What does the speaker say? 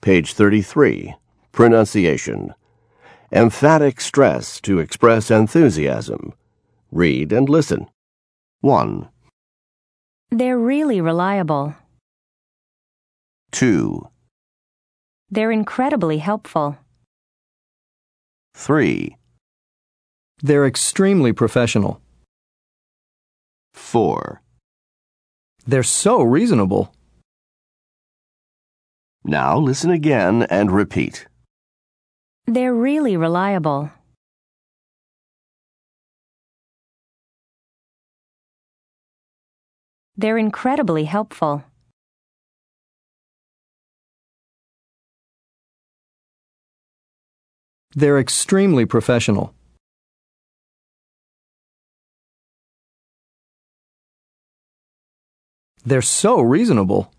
Page 33. Pronunciation. Emphatic stress to express enthusiasm. Read and listen. 1, They're really reliable. 2, They're incredibly helpful. 3, They're extremely professional. 4. They're so reasonable. Now listen again and repeat. They're really reliable. They're incredibly helpful. They're extremely professional. They're so reasonable.